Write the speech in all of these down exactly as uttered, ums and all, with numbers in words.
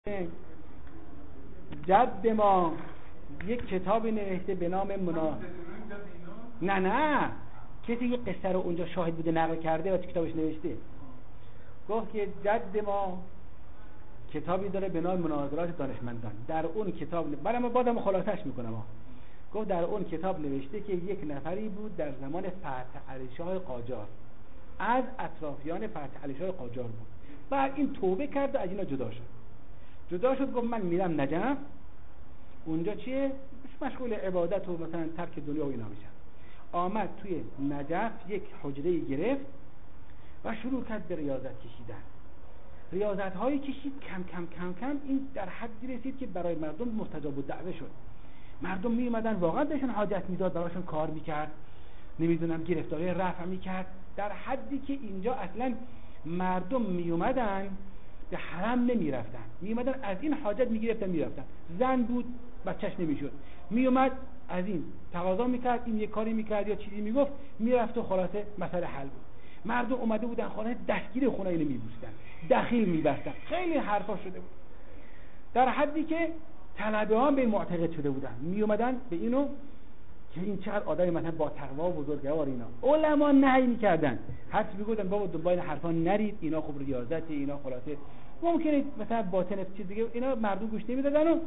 جد ما یک کتابی نوشته به نام منا نه نه کسی یک قصه رو اونجا شاهد بوده نقل کرده و تو کتابش نوشته. گفت که جد ما کتابی داره به نام مناظرات دانشمندان. در اون کتاب برام بازم خلاصش میکنم ها. گفت در اون کتاب نوشته که یک نفری بود در زمان فتح علی شاه قاجار، از اطرافیان فتح علی شاه قاجار بود. بعد این توبه کرد و از اینا جدا شد. جدا شد گفت من میرم نجف، اونجا چیه؟ مشغول عبادت و مثلا ترک دنیا و اینا میشن. آمد توی نجف یک حجره گرفت و شروع کرد به ریاضت کشیدن. ریاضت هایی کشید کم کم کم کم این در حدی رسید که برای مردم مستجاب الدعوه شد. مردم می اومدن واقعا بهشون حاجت میداد، براشون کار میکرد، نمیدونم گرفتاری رفع میکرد، در حدی که اینجا اصلا مردم می اومدن به حرم نمی رفتن، می اومدن از این حاجت می گرفتن می رفتن. زن بود بچهش نمی شد، می اومد از این تقاضا میکرد، این یک کاری میکرد یا چیزی میگفت، میرفت و خلاصه مسئله حل بود. مردم اومده بودن خانه دستگیر خونه اینو میبوستن، دخیل میبستن، خیلی حرفا شده بود، در حدی که طلبه ها به این معتقد شده بودن. می اومدن به اینو که این چقدر آدمی مثلا با تقوا و بزرگوار اینا. علما نهی میکردن، حتی میگفتن بابا دنبال حرفا نرید، اینا خوب ریاضت، اینا خلاصه ممکنه مثلا باطن چیز دیگه، اینا مردم گوش نمیدادن. و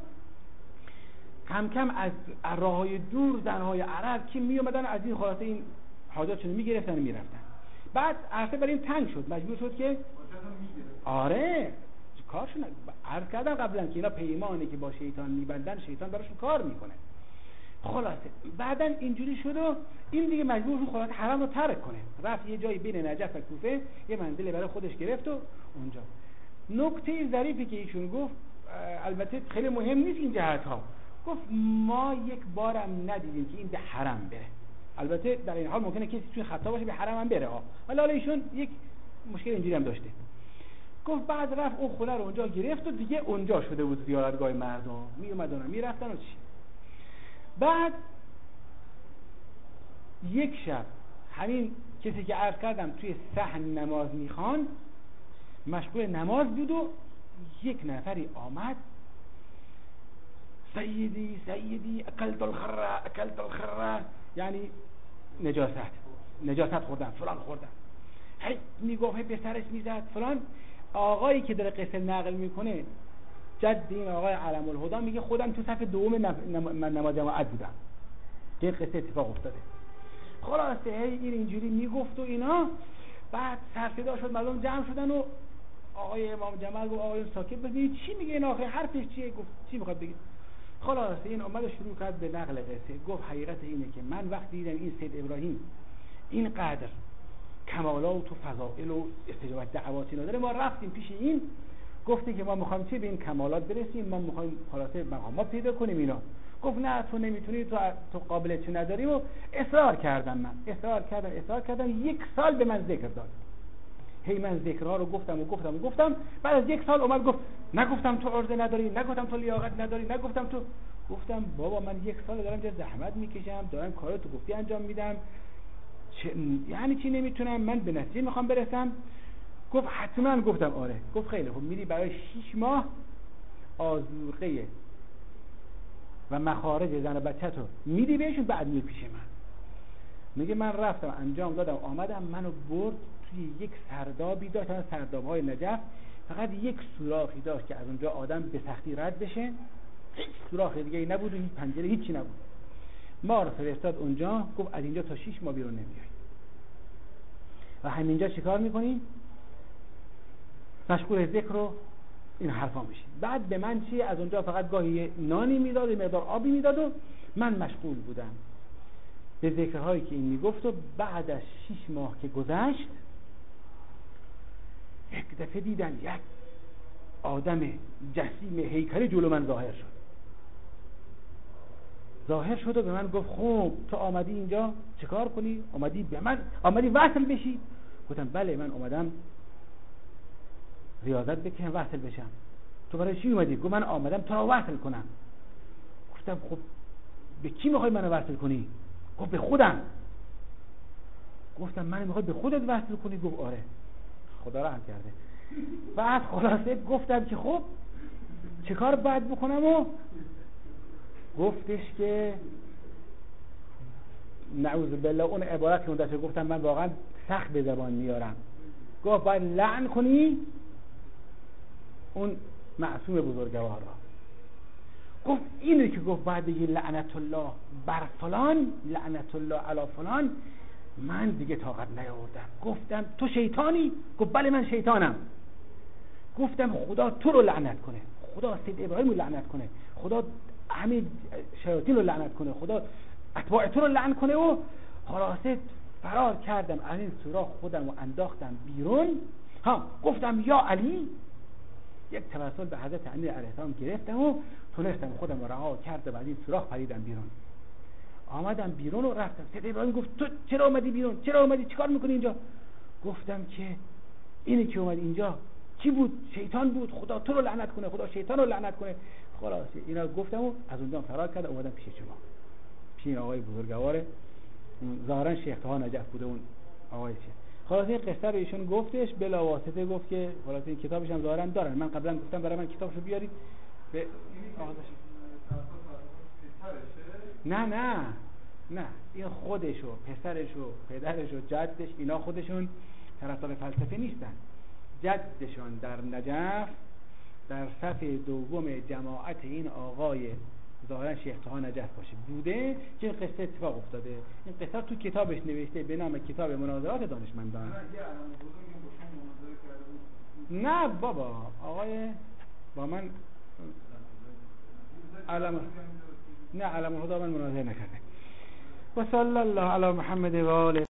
کم کم از راههای دور زنهای عرب که می اومدن از این خلاصه این حاجاتشون میگرفتن و میرفتن. بعد عرصه برای این تنگ شد، مجبور شد که آره کارشون عرض کردن قبلا که اینا پیمانی که با شیطان میبندن شیطان براشون کار میکنه. خلاصه بعدن اینجوری شد و این دیگه مجبور شد خلاصه حرم رو ترک کنه، رفت یه جایی بین نجف و کوفه یه منزلی برای خودش گرفت و اونجا. نکته ظریفی که ایشون گفت، البته خیلی مهم نیست این جهت ها، گفت ما یک بارم ندیدیم که این به حرم بره. البته در این حال ممکنه کسی توی خطا باشه به حرم هم بره ها، ولی حالا ایشون یک مشکل اینجوری هم داشته. گفت بعد رفت اون خونه رو اونجا گرفت و دیگه اونجا شده بود زیارتگاه مردم، می اومدن و میرفتن و چی. بعد یک شب همین کسی که عرض کردم توی صحن نماز میخوان، مشغول نماز بود و یک نفری آمد، سیدی سیدی اکلت الخره اکلت الخره، یعنی نجاست نجاست خوردن، فلان خوردن، هی میگفت، هی به سرش میزد فلان. آقایی که در قصه نقل میکنه جد این آقای علم الهدی میگه خودم تو صف دوم من نماز جماعت بودم که این قصه اتفاق افتاده. خلاصه هی این اینجوری میگفت و اینا. بعد سر صدا شد، مردم جمع شدن و آقای امام جمال گفت آقای ساکت ببینید چی میگه این آخر حرفش چیه؟ گفت چی میخواد بگید؟ خلاصه این اومد و شروع کرد به نقل قصه. گفت حقیقت اینه که من وقتی دیدم این سید ابراهیم اینقدر کمالات و فضائل و استجابت دعواتی نداره، ما رفتیم پیش این، گفتی که ما میخوایم چه به این کمالات برسیم، ما میخوایم خلاصه مقامات پیدا کنیم اینا. گفت نه تو نمیتونی، تو تو قابلیتی نداری. و اصرار کردم، من اصرار کردم اصرار کردم یک سال به من ذکر داد. هی من ذکرها رو گفتم و گفتم و گفتم. بعد از یک سال اومد گفت نگفتم تو عرضه نداری، نگفتم تو لیاقت نداری، نگفتم تو. گفتم بابا من یک سال دارم جا زحمت میکشم، دارم کارو تو گفتی انجام میدم، چه... یعنی چی نمیتونم؟ من به نتیجه میخوام برسم. گفت حتما. گفتم آره. گفت خیلی خوب، میری برای شش ماه آذوقه و مخارج زن و بچه تو میدی بهشون، بعد میری پیش من. میگه من رفتم انجام دادم آمدم، منو برد توی یک سردابی داشت، اون سرداب‌های نجف فقط یک سوراخی داشت که از اونجا آدم به سختی رد بشه، هیچ سوراخ دیگه ای نبود و هیچ پنجره هیچی نبود. ما رو فرستاد اونجا، گفت از اینجا تا شش ماه بیرون نمیای و همینجا چیکار میکنی؟ مشغول ذکر و این حرفا میشی. بعد به من چی؟ از اونجا فقط گاهی نانی میداد و مقدار آبی میداد و من مشغول بودم به ذکرهایی که این میگفت. و بعد از شش ماه که گذشت، یک دفعه دیدن یک آدم جسیم هیکلی جلو من ظاهر شد. ظاهر شد و به من گفت خوب تو آمدی اینجا چیکار کنی؟ آمدی به من آمدی وصل بشی؟ گفتم بله من اومدم ریاضت بکنم وصل بشم. تو برای چی اومدی؟ گفت من آمدم تو را وصل کنم. گفتم خب به کی میخوای منو وصل کنی؟ گفت به خودم. گفتم من میخوای به خودت وصل کنی؟ گفت آره. خدا رحم کرده. بعد خلاصه گفتم که خب چه کار باید بکنم؟ و گفتش که نعوذ بالله اون عبارت که اون داشته گفتم من واقعا سخت به زبان میارم. گفت باید لعن کنی اون معصوم بزرگوار را. گفت اینو که گفت باید بگی لعنت الله بر فلان، لعنت الله علی فلان، من دیگه طاقت نیاوردم. گفتم تو شیطانی؟ گفت بله من شیطانم. گفتم خدا تو رو لعنت کنه، خدا سید ابراهیم رو لعنت کنه، خدا همه شیاطین رو لعنت کنه، خدا اتباع تو رو لعن کنه. و خلاصه فرار کردم از این سوراخ، خودم رو انداختم بیرون. ها گفتم یا علی، یک توسل به حضرت امیر علیه السلام گرفتم و تونستم خودم رو رها کردم و از این سوراخ پریدم بیرون. آمدم بیرون و رفتم. سید ابراهیم گفت تو چرا اومدی بیرون؟ چرا اومدی؟ چیکار میکنی اینجا؟ گفتم که اینی که اومد اینجا کی بود؟ شیطان بود. خدا تو رو لعنت کنه، خدا شیطان رو لعنت کنه. خلاص اینا گفتم و از اونجا فرار کردم اومدم پیش شما، پیش آقای بزرگوار ظاهرا شیخ طه نجف بوده اون آقای شیخ. خلاص این قصه رو ایشون گفتش بلا واسطه، گفت که خلاص این کتابش هم ظاهرا دارن. من قبلا گفتم برای من کتابشو بیارید به آقاش. نه نه نه این خودشو، پسرشو، پدرشو، جدش، اینا خودشون طرفدار فلسفه نیستن. جدشون در نجف در صف دوم جماعت این آقای ظاهرا شیخ طه نجف باشه بوده که این قصه اتفاق افتاده. این قصه تو کتابش نوشته به نام کتاب مناظرات دانشمندان. نه بابا آقای با من علم نه علم الهدی من مناظره نکرده. و صلی الله علی محمد و آله